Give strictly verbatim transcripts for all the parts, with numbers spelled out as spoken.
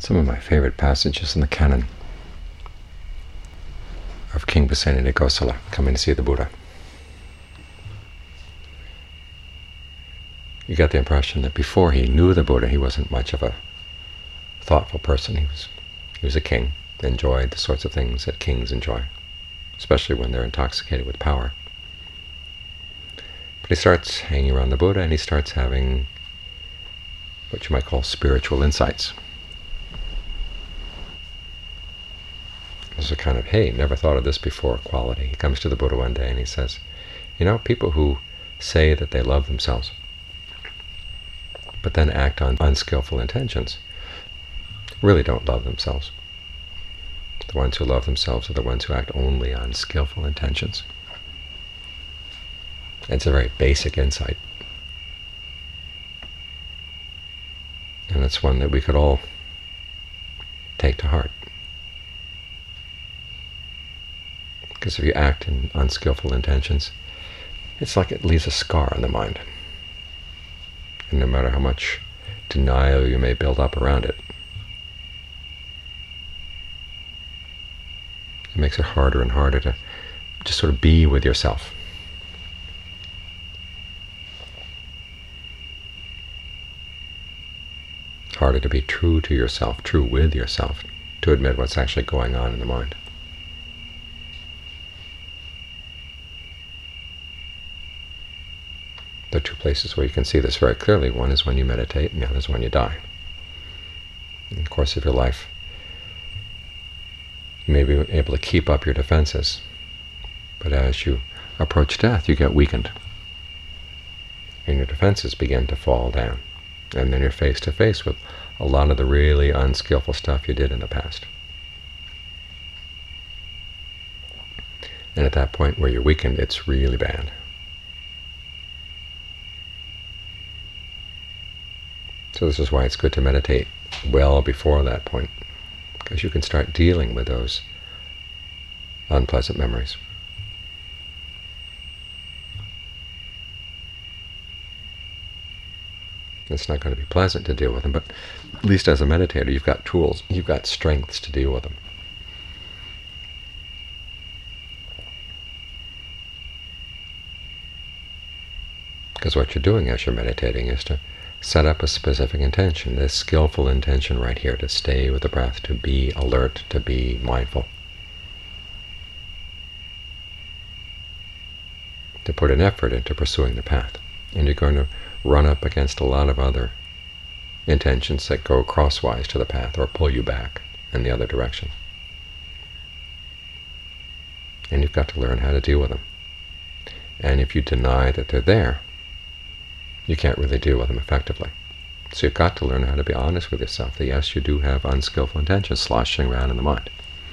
Some of my favorite passages in the canon of King Pasenadi Gosala coming to see the Buddha. You get the impression that before he knew the Buddha, he wasn't much of a thoughtful person. He was he was a king, enjoyed the sorts of things that kings enjoy, especially when they're intoxicated with power. But he starts hanging around the Buddha, and he starts having what you might call spiritual insights. There's a kind of, hey, never thought of this before quality. He comes to the Buddha one day and he says, you know, people who say that they love themselves, but then act on unskillful intentions, really don't love themselves. The ones who love themselves are the ones who act only on skillful intentions. And it's a very basic insight. And it's one that we could all take to heart. Because if you act in unskillful intentions, it's like it leaves a scar on the mind. And no matter how much denial you may build up around it, it makes it harder and harder to just sort of be with yourself. It's harder to be true to yourself, true with yourself, to admit what's actually going on in the mind. There are two places where you can see this very clearly. One is when you meditate, and the other is when you die. In the course of your life, you may be able to keep up your defenses, but as you approach death, you get weakened, and your defenses begin to fall down, and then you're face to face with a lot of the really unskillful stuff you did in the past. And at that point where you're weakened, it's really bad. So this is why it's good to meditate well before that point, because you can start dealing with those unpleasant memories. It's not going to be pleasant to deal with them, but at least as a meditator, you've got tools, you've got strengths to deal with them. Because what you're doing as you're meditating is to set up a specific intention, this skillful intention right here, to stay with the breath, to be alert, to be mindful, to put an effort into pursuing the path. And you're going to run up against a lot of other intentions that go crosswise to the path or pull you back in the other direction. And you've got to learn how to deal with them. And if you deny that they're there, you can't really deal with them effectively. So you've got to learn how to be honest with yourself, that yes, you do have unskillful intentions sloshing around in the mind.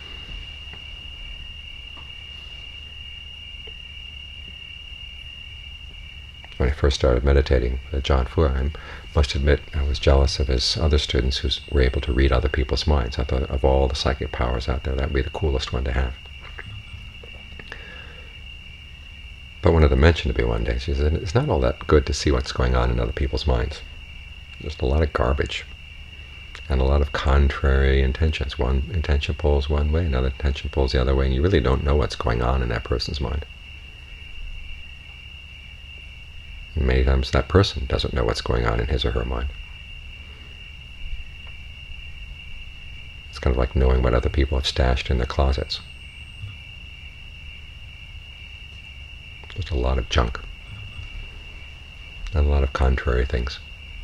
When I first started meditating with John Fuhr, I must admit I was jealous of his other students who were able to read other people's minds. I thought of all the psychic powers out there, that would be the coolest one to have. But one of them mentioned to me one day, she said, it's not all that good to see what's going on in other people's minds. There's a lot of garbage and a lot of contrary intentions. One intention pulls one way, another intention pulls the other way, and you really don't know what's going on in that person's mind. And many times that person doesn't know what's going on in his or her mind. It's kind of like knowing what other people have stashed in their closets. Just a lot of junk and a lot of contrary things.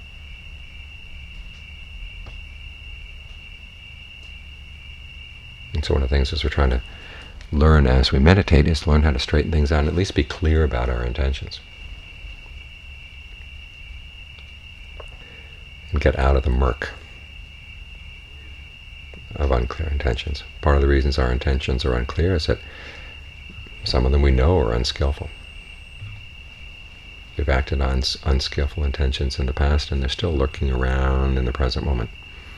And so one of the things is we're trying to learn as we meditate is to learn how to straighten things out and at least be clear about our intentions. And get out of the murk of unclear intentions. Part of the reasons our intentions are unclear is that some of them we know are unskillful. We've acted on unskillful intentions in the past, and they're still lurking around in the present moment.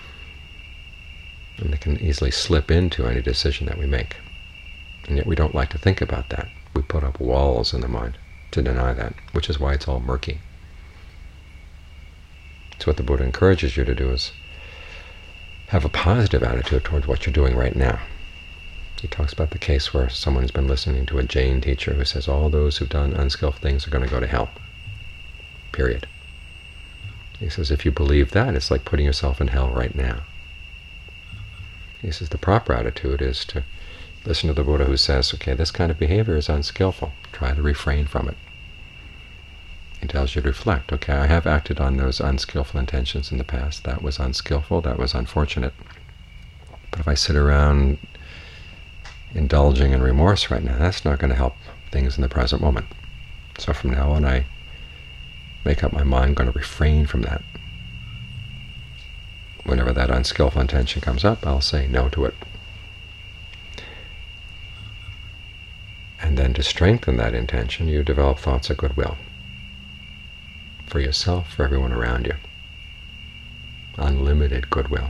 And they can easily slip into any decision that we make. And yet we don't like to think about that. We put up walls in the mind to deny that, which is why it's all murky. So what the Buddha encourages you to do is have a positive attitude towards what you're doing right now. He talks about the case where someone has been listening to a Jain teacher who says all those who've done unskillful things are going to go to hell. Period. He says if you believe that, it's like putting yourself in hell right now. He says the proper attitude is to listen to the Buddha who says, okay, this kind of behavior is unskillful. Try to refrain from it. He tells you to reflect, okay, I have acted on those unskillful intentions in the past. That was unskillful, that was unfortunate. But if I sit around indulging in remorse right now, that's not going to help things in the present moment. So from now on, I make up my mind, I'm going to refrain from that. Whenever that unskillful intention comes up, I'll say no to it. And then to strengthen that intention, you develop thoughts of goodwill for yourself, for everyone around you. Unlimited goodwill.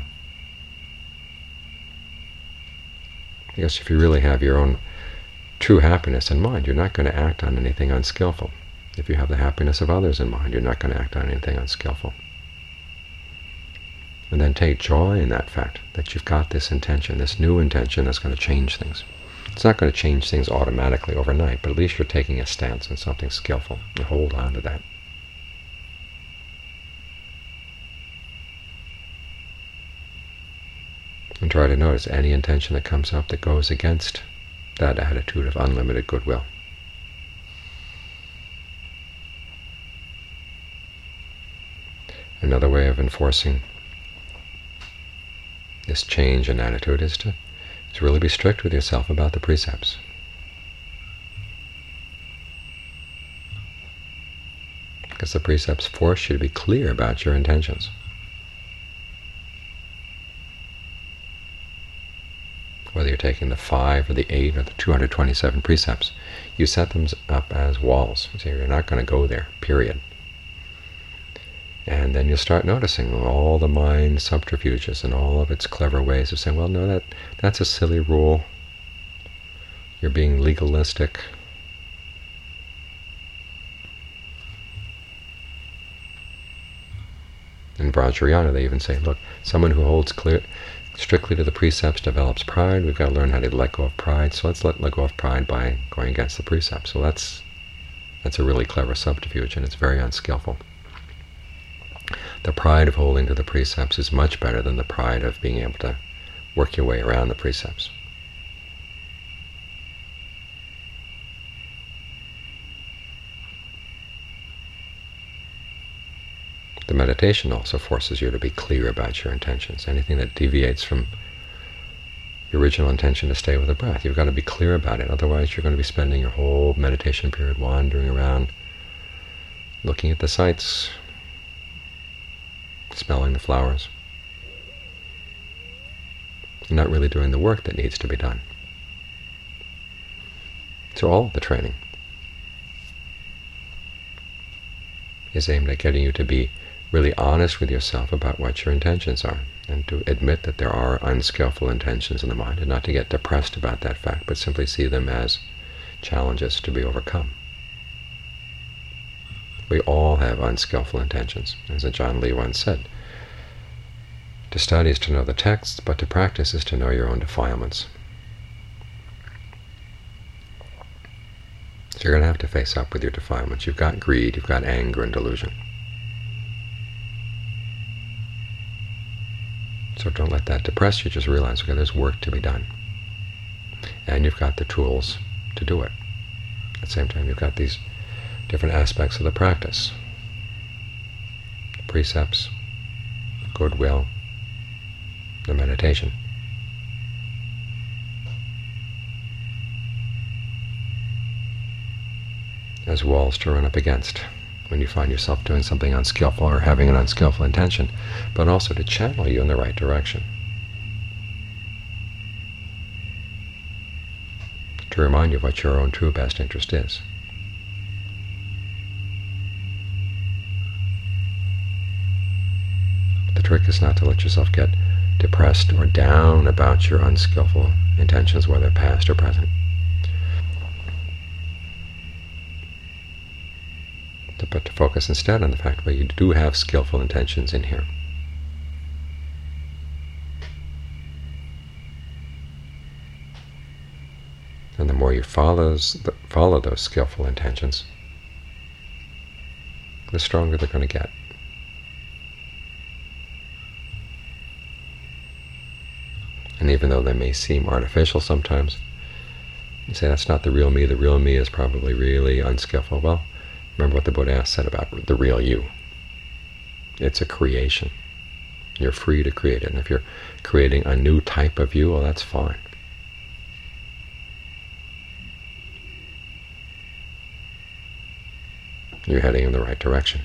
Because if you really have your own true happiness in mind, you're not going to act on anything unskillful. If you have the happiness of others in mind, you're not going to act on anything unskillful. And then take joy in that fact, that you've got this intention, this new intention that's going to change things. It's not going to change things automatically overnight, but at least you're taking a stance on something skillful. You hold on to that. And try to notice any intention that comes up that goes against that attitude of unlimited goodwill. Another way of enforcing this change in attitude is to, to really be strict with yourself about the precepts. Because the precepts force you to be clear about your intentions. Whether you're taking the five or the eight or the two hundred twenty-seven precepts, you set them up as walls. You say you're not going to go there, period. And then you'll start noticing all the mind subterfuges and all of its clever ways of saying, well, no, that that's a silly rule. You're being legalistic. In Vajrayana, they even say, look, someone who holds clear, strictly to the precepts develops pride. We've got to learn how to let go of pride. So let's let, let go of pride by going against the precepts. So that's that's a really clever subterfuge, and it's very unskillful. The pride of holding to the precepts is much better than the pride of being able to work your way around the precepts. The meditation also forces you to be clear about your intentions. Anything that deviates from your original intention to stay with the breath, you've got to be clear about it. Otherwise, you're going to be spending your whole meditation period wandering around, looking at the sights, smelling the flowers, and not really doing the work that needs to be done. So all of the training is aimed at getting you to be really honest with yourself about what your intentions are, and to admit that there are unskillful intentions in the mind, and not to get depressed about that fact, but simply see them as challenges to be overcome. We all have unskillful intentions. As Ajaan Lee once said, to study is to know the texts, but to practice is to know your own defilements. So you're going to have to face up with your defilements. You've got greed, you've got anger and delusion. So don't let that depress you. Just realize, okay, there's work to be done. And you've got the tools to do it. At the same time, you've got these different aspects of the practice. The precepts, goodwill, the meditation. As walls to run up against when you find yourself doing something unskillful or having an unskillful intention, but also to channel you in the right direction. To remind you of what your own true best interest is. The trick is not to let yourself get depressed or down about your unskillful intentions, whether past or present. But to focus instead on the fact that you do have skillful intentions in here. you follows the, follow those skillful intentions, the stronger they're going to get. And even though they may seem artificial sometimes, you say, that's not the real me. The real me is probably really unskillful. Well, remember what the Buddha said about the real you. It's a creation. You're free to create it. And if you're creating a new type of you, well, that's fine. You're heading in the right direction.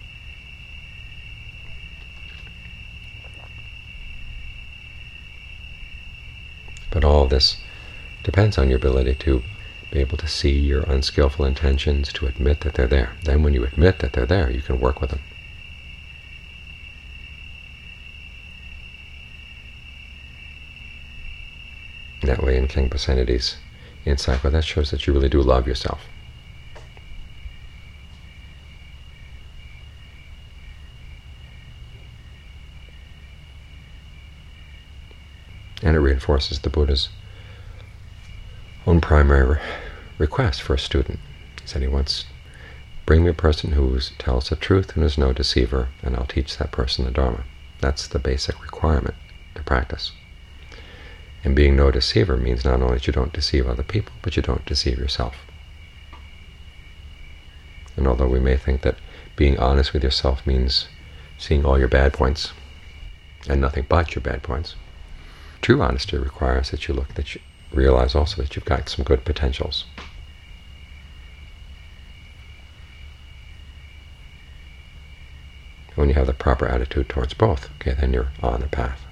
But all this depends on your ability to be able to see your unskillful intentions, to admit that they're there. Then when you admit that they're there, you can work with them. That way, in King Pasenidi's insight, well, that shows that you really do love yourself. And it reinforces the Buddha's own primary re request for a student. He said he wants, bring me a person who tells the truth and is no deceiver, and I'll teach that person the Dharma. That's the basic requirement to practice. And being no deceiver means not only that you don't deceive other people, but you don't deceive yourself. And although we may think that being honest with yourself means seeing all your bad points and nothing but your bad points, true honesty requires that you look, that you realize also that you've got some good potentials. When you have the proper attitude towards both, okay, then you're on the path.